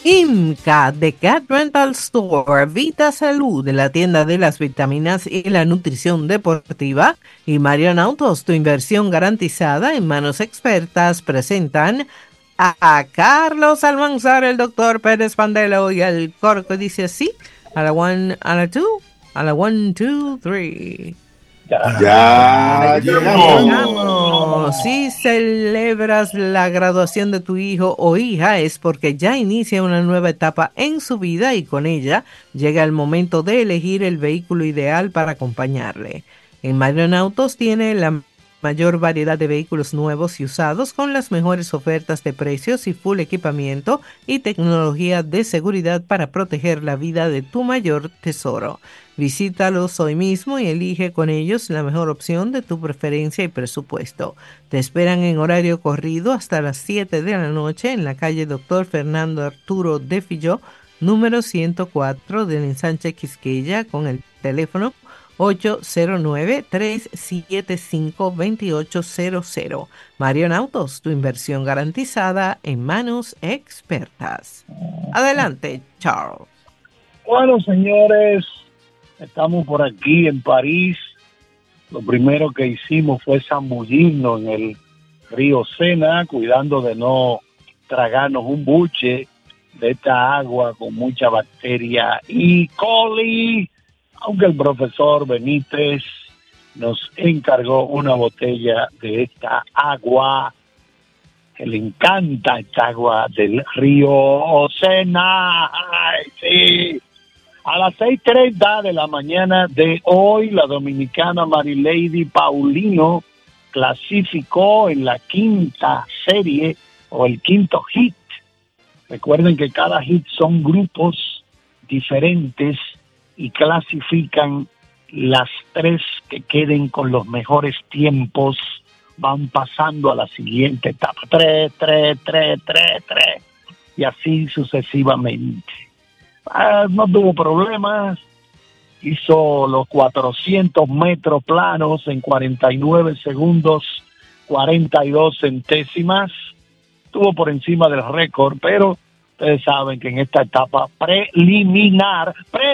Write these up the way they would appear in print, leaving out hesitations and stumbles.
IMCA, The Cat Rental Store, Vita Salud, la tienda de las vitaminas y la nutrición deportiva, y Marion Autos, tu inversión garantizada en manos expertas, presentan a Carlos Almanzar, el doctor Pérez Pandelo y el coro que dice así, a la one, a la two, a la one, two, three. Ya llegamos. Si celebras la graduación de tu hijo o hija es porque ya inicia una nueva etapa en su vida y con ella llega el momento de elegir el vehículo ideal para acompañarle. En Marion Autos tiene la mayor variedad de vehículos nuevos y usados con las mejores ofertas de precios y full equipamiento y tecnología de seguridad para proteger la vida de tu mayor tesoro. Visítalos hoy mismo y elige con ellos la mejor opción de tu preferencia y presupuesto. Te esperan en horario corrido hasta las 7 de la noche en la calle Dr. Fernando Arturo de Filló, número 104 del ensanche Quisqueya, con el teléfono 809-375-2800. Marion Autos, tu inversión garantizada en manos expertas. Adelante, Charles. Bueno, señores, estamos por aquí en París. Lo primero que hicimos fue zambullirnos en el río Sena, cuidando de no tragarnos un buche de esta agua con mucha bacteria y coli, aunque el profesor Benítez nos encargó una botella de esta agua, que le encanta esta agua del río Sena. ¡Ay, sí! A las 6:30 de la mañana de hoy, la dominicana Marilady Paulino clasificó en la quinta serie o el quinto hit. Recuerden que cada hit son grupos diferentes y clasifican las tres que queden con los mejores tiempos. Van pasando a la siguiente etapa. 3, 3, 3, 3, 3. Y así sucesivamente. No tuvo problemas. Hizo los 400 metros planos en 49 segundos, 42 centésimas. Estuvo por encima del récord, pero ustedes saben que en esta etapa preliminar,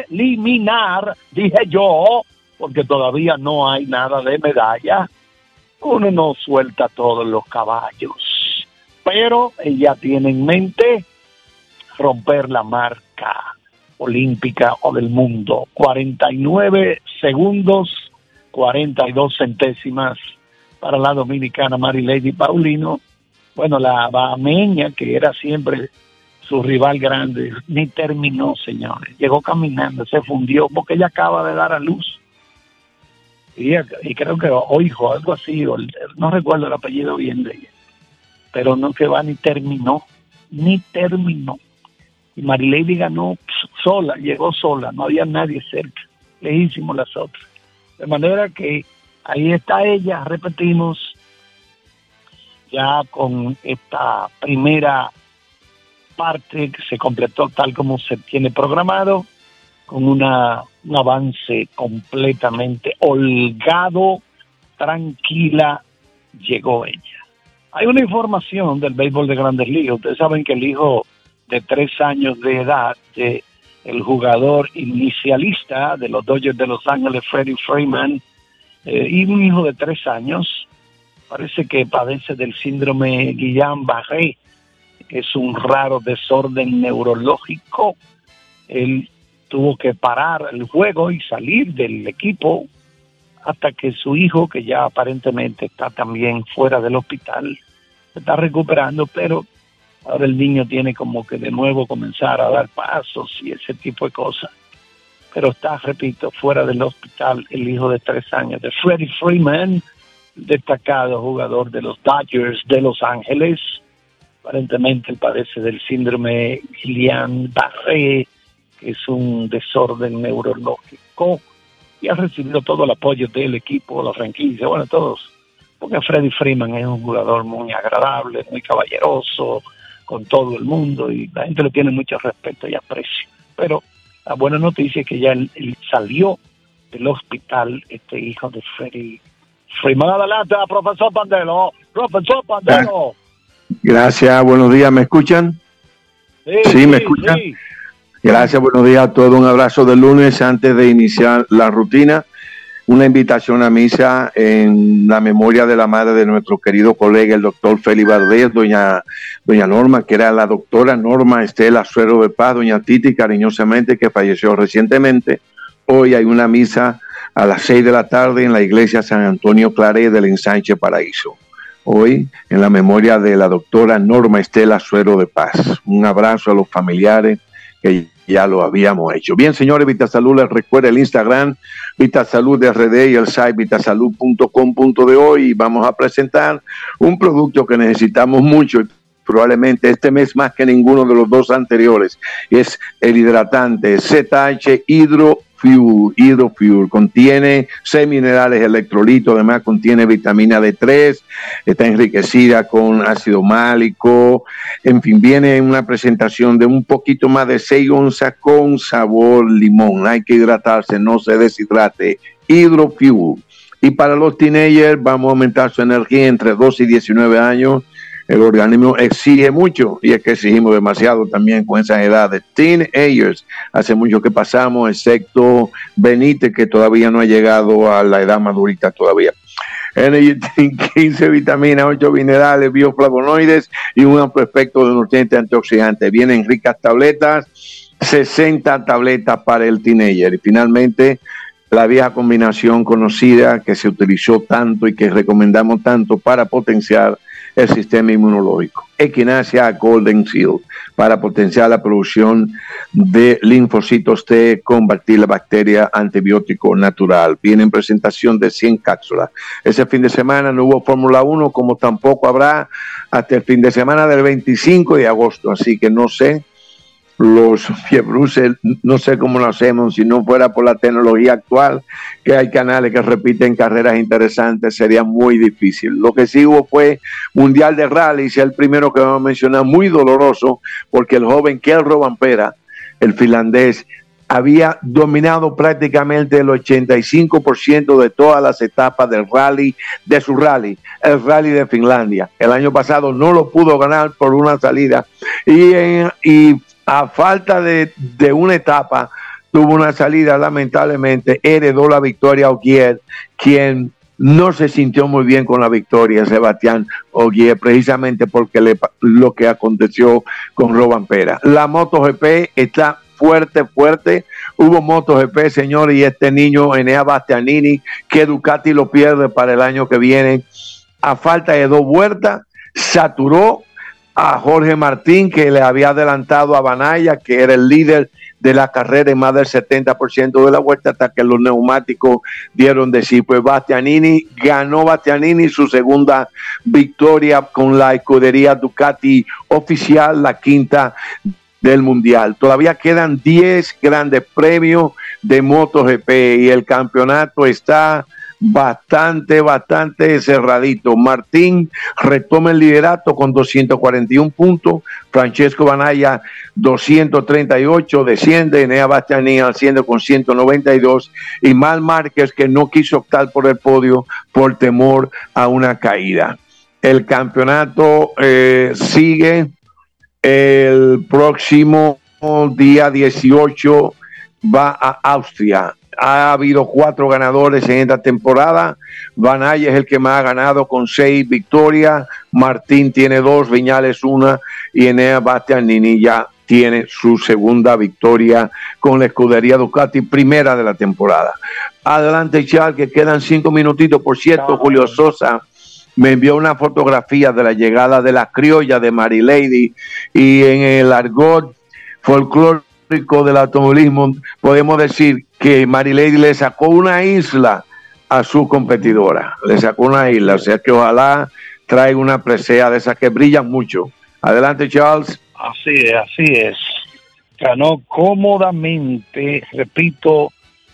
dije yo, porque todavía no hay nada de medalla, uno no suelta todos los caballos. Pero ella tiene en mente romper la marca olímpica o del mundo. 49 segundos, 42 centésimas para la dominicana Marilady Paulino. Bueno, la bahameña, que era siempre su rival grande, ni terminó, señores. Llegó caminando, se fundió, porque ella acaba de dar a luz. Y creo que, o hijo, algo así, no recuerdo el apellido bien de ella. Pero no que va, ni terminó. Y Marilady ganó sola, llegó sola, no había nadie cerca, lejísimos las otras. De manera que ahí está ella, repetimos, ya con esta primera parte que se completó tal como se tiene programado, con un avance completamente holgado, tranquila, llegó ella. Hay una información del béisbol de Grandes Ligas. Ustedes saben que el hijo de 3 años de edad de el jugador inicialista de los Dodgers de Los Ángeles, Freddie Freeman, y un hijo de 3 años, parece que padece del síndrome Guillain-Barré, que es un raro desorden neurológico. Él tuvo que parar el juego y salir del equipo hasta que su hijo, que ya aparentemente está también fuera del hospital, se está recuperando, pero ahora el niño tiene como que de nuevo comenzar a dar pasos y ese tipo de cosas. Pero está, repito, fuera del hospital el hijo de 3 años de Freddie Freeman, destacado jugador de los Dodgers de Los Ángeles. Aparentemente él padece del síndrome Guillain-Barré, que es un desorden neurológico, y ha recibido todo el apoyo del equipo, la franquicia, bueno, todos, porque Freddie Freeman es un jugador muy agradable, muy caballeroso con todo el mundo, y la gente le tiene mucho respeto y aprecio. Pero la buena noticia es que ya él salió del hospital, este hijo de Freddie Freeman. Adelante, profesor Pandelo. Profesor Pandelo. Gracias, buenos días, ¿me escuchan? Sí, Sí, ¿me escuchan? Sí. Gracias, buenos días a todos. Un abrazo de lunes. Antes de iniciar la rutina, una invitación a misa en la memoria de la madre de nuestro querido colega, el doctor Félix Valdés, doña Norma, que era la doctora Norma Estela Suero de Paz, doña Titi, cariñosamente, que falleció recientemente. Hoy hay una misa a las 6 de la tarde en la iglesia San Antonio Claret del Ensanche Paraíso. Hoy, en la memoria de la doctora Norma Estela Suero de Paz. Un abrazo a los familiares que ya lo habíamos hecho. Bien, señores, VitaSalud, les recuerda el Instagram, VitaSalud RD, y el site vitasalud.com.de. Y vamos a presentar un producto que necesitamos mucho, probablemente este mes más que ninguno de los dos anteriores, y es el hidratante ZH Hydrofuel. Contiene 6 minerales electrolitos, además contiene vitamina D3, está enriquecida con ácido málico, en fin, viene en una presentación de un poquito más de 6 onzas con sabor limón. Hay que hidratarse, no se deshidrate. Hydrofuel. Y para los teenagers, vamos a aumentar su energía entre 12 y 19 años. El organismo exige mucho, y es que exigimos demasiado también con esas edades. Teenagers, hace mucho que pasamos, excepto Benítez, que todavía no ha llegado a la edad madurita todavía. Energy 15 vitaminas, 8 minerales, bioflavonoides y un amplio espectro de nutrientes antioxidantes. Vienen ricas tabletas, 60 tabletas para el teenager. Y finalmente, la vieja combinación conocida que se utilizó tanto y que recomendamos tanto para potenciar el sistema inmunológico. Echinacea Golden Seal, para potenciar la producción de linfocitos T, combatir la bacteria, antibiótico natural. Viene en presentación de 100 cápsulas. Ese fin de semana no hubo Fórmula 1, como tampoco habrá hasta el fin de semana del 25 de agosto, así que no sé, los fiebruces, no sé cómo lo hacemos. Si no fuera por la tecnología actual, que hay canales que repiten carreras interesantes, sería muy difícil. Lo que sí hubo fue Mundial de Rally, es el primero que vamos a mencionar, muy doloroso, porque el joven Kel Rovanpera, el finlandés, había dominado prácticamente el 85% de todas las etapas del rally, de su rally, el rally de Finlandia. El año pasado no lo pudo ganar por una salida, y a falta de una etapa, tuvo una salida, lamentablemente, heredó la victoria a Ogier, quien no se sintió muy bien con la victoria, Sebastián Ogier, precisamente porque lo que aconteció con Rovanpera. La MotoGP está fuerte. Hubo MotoGP, señores, y este niño, Enea Bastianini, que Ducati lo pierde para el año que viene, a falta de 2 vueltas, saturó a Jorge Martín, que le había adelantado a Banaya, que era el líder de la carrera en más del 70% de la vuelta, hasta que los neumáticos dieron de sí. Pues ganó Bastianini su segunda victoria con la escudería Ducati oficial, la 5ª del mundial. Todavía quedan 10 grandes premios de MotoGP y el campeonato está bastante cerradito. Martín retoma el liderato con 241 puntos, Francesco Banaya 238, desciende, Enea Bastianini asciende con 192, y Marc Márquez, que no quiso optar por el podio por temor a una caída. El campeonato sigue. El próximo día 18 va a Austria. Ha habido 4 ganadores en esta temporada. Banaya es el que más ha ganado con 6 victorias. Martín tiene 2, Viñales 1, y Enea Bastianini ya tiene su segunda victoria con la escudería Ducati, primera de la temporada. Adelante, Charles, que quedan 5 minutitos. Por cierto, Julio Sosa me envió una fotografía de la llegada de la criolla de Mary Lady, y en el argot folclórico del automovilismo podemos decir que Mary Lady le sacó una isla a su competidora, le sacó una isla, o sea que ojalá traiga una presea de esas que brillan mucho. Adelante, Charles. Así es. Ganó cómodamente, repito,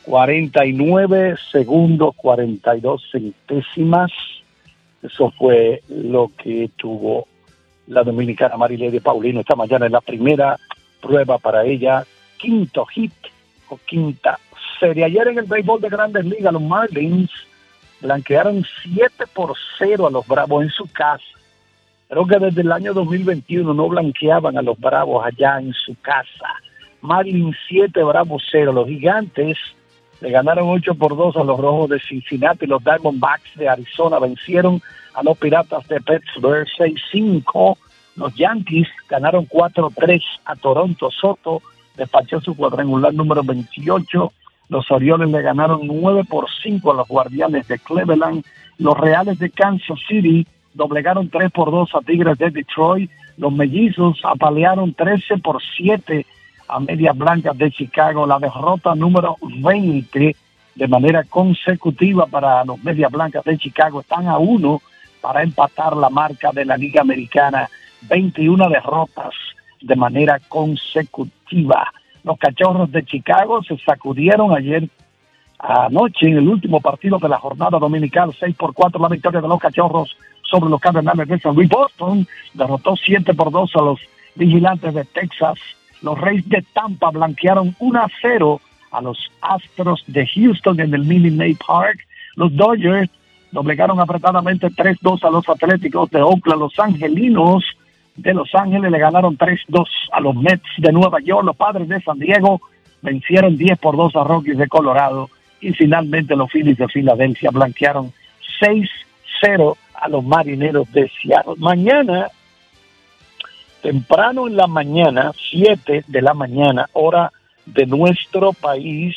49 segundos, 42 centésimas. Eso fue lo que tuvo la dominicana Mary Lady Paulino esta mañana en la primera prueba para ella, 5º hit o 5ª serie. Ayer en el béisbol de Grandes Ligas, los Marlins blanquearon 7-0 a los Bravos en su casa. Creo que desde el año 2021 no blanqueaban a los Bravos allá en su casa. Marlins 7, Bravos 0. Los Gigantes le ganaron 8-2 a los Rojos de Cincinnati. Los Diamondbacks de Arizona vencieron a los Piratas de Pittsburgh 6-5. Los Yankees ganaron 4-3 a Toronto. Soto despachó su cuadrangular número 28. Los Orioles le ganaron 9-5 a los Guardianes de Cleveland. Los Reales de Kansas City doblegaron 3-2 a Tigres de Detroit. Los Mellizos apalearon 13-7 a Medias Blancas de Chicago. La derrota número 20 de manera consecutiva para los Medias Blancas de Chicago. Están a 1 para empatar la marca de la Liga Americana. 21 derrotas de manera consecutiva. Los Cachorros de Chicago se sacudieron anoche en el último partido de la jornada dominical. 6-4 la victoria de los Cachorros sobre los Cardenales de San Luis. Boston derrotó 7-2 a los Vigilantes de Texas. Los Reyes de Tampa blanquearon 1-0 a los Astros de Houston en el Minute Maid Park. Los Dodgers doblegaron apretadamente 3-2 a los Atléticos de Oakland. Los Angelinos de Los Ángeles le ganaron 3-2 a los Mets de Nueva York. Los Padres de San Diego vencieron 10-2 a Rockies de Colorado. Y finalmente los Phillies de Filadelfia blanquearon 6-0 a los Marineros de Seattle. Mañana, temprano en la mañana, 7 de la mañana, hora de nuestro país,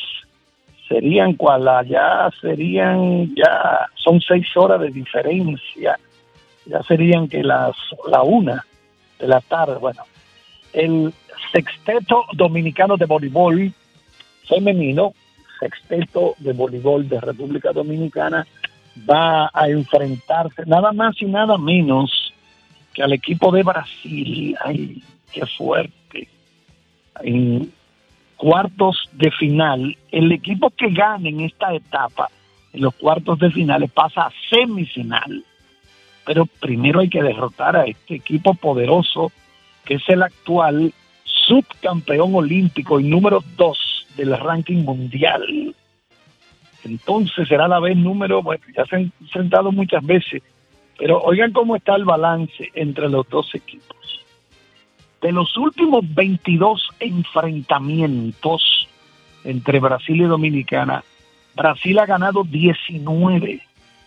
son 6 horas de diferencia, ya serían que la 1 de la tarde. Bueno, el Sexteto Dominicano de Voleibol Femenino, Sexteto de Voleibol de República Dominicana, va a enfrentarse nada más y nada menos que al equipo de Brasil. ¡Ay, qué fuerte! En cuartos de final, el equipo que gane en esta etapa, en los cuartos de finales, pasa a semifinal. Pero primero hay que derrotar a este equipo poderoso, que es el actual subcampeón olímpico y número 2 del ranking mundial. Entonces será la vez ya se han enfrentado muchas veces, pero oigan cómo está el balance entre los dos equipos. De los últimos 22 enfrentamientos entre Brasil y Dominicana, Brasil ha ganado 19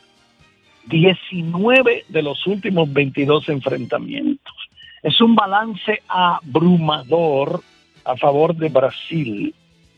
de los últimos 22 enfrentamientos. Es un balance abrumador a favor de Brasil.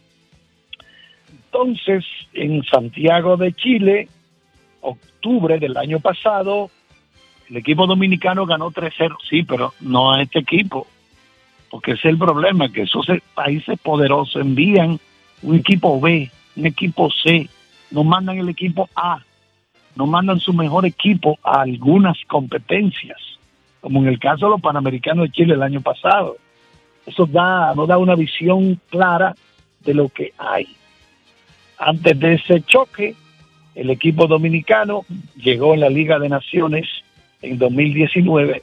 Entonces, en Santiago de Chile, octubre del año pasado, el equipo dominicano ganó 3-0. Sí, pero no a este equipo, porque ese es el problema, que esos países poderosos envían un equipo B, un equipo C, no mandan el equipo A, no mandan su mejor equipo a algunas competencias, como en el caso de los Panamericanos de Chile el año pasado. Eso no da una visión clara de lo que hay. Antes de ese choque, el equipo dominicano llegó en la Liga de Naciones en 2019,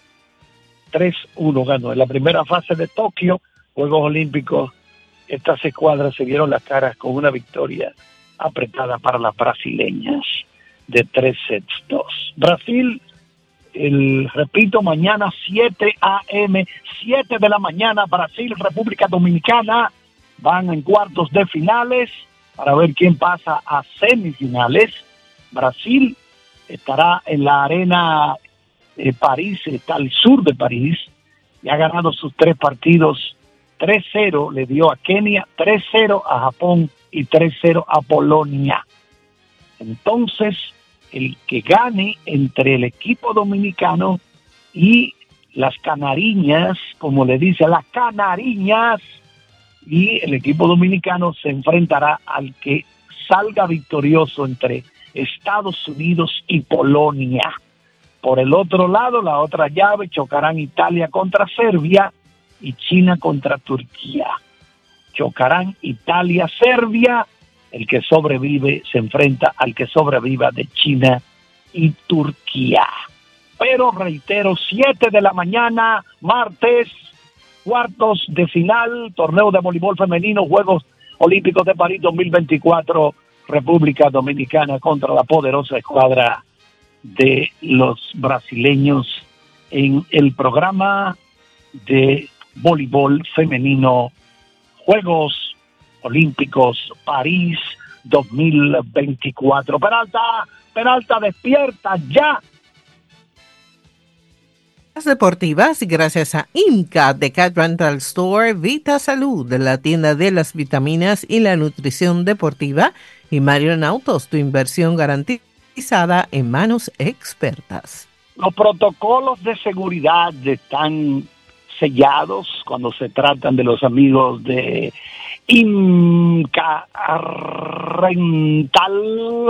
3-1 ganó. En la primera fase de Tokio, Juegos Olímpicos, estas escuadras se dieron las caras con una victoria apretada para las brasileñas de 3-2. Brasil, repito, mañana 7 a.m., 7 de la mañana, Brasil, República Dominicana, van en cuartos de finales para ver quién pasa a semifinales. Brasil estará en la arena París, está al sur de París, y ha ganado sus 3 partidos. 3-0 le dio a Kenia, 3-0 a Japón y 3-0 a Polonia. Entonces, el que gane entre el equipo dominicano y las canariñas, como le dice, las canariñas, y el equipo dominicano se enfrentará al que salga victorioso entre Estados Unidos y Polonia. Por el otro lado, la otra llave, chocarán Italia contra Serbia y China contra Turquía. Chocarán Italia-Serbia, el que sobrevive se enfrenta al que sobreviva de China y Turquía. Pero reitero, 7 de la mañana, martes, cuartos de final, torneo de voleibol femenino, Juegos Olímpicos de París 2024, República Dominicana contra la poderosa escuadra de los brasileños en el programa de voleibol femenino Juegos Olímpicos París 2024. Peralta, despierta ya. Las deportivas, gracias a IMCA de Cat Rental Store, Vita Salud, de la tienda de las vitaminas y la nutrición deportiva, y Marion Autos, tu inversión garantizada en manos expertas. Los protocolos de seguridad están sellados cuando se tratan de los amigos de IMCA Rental.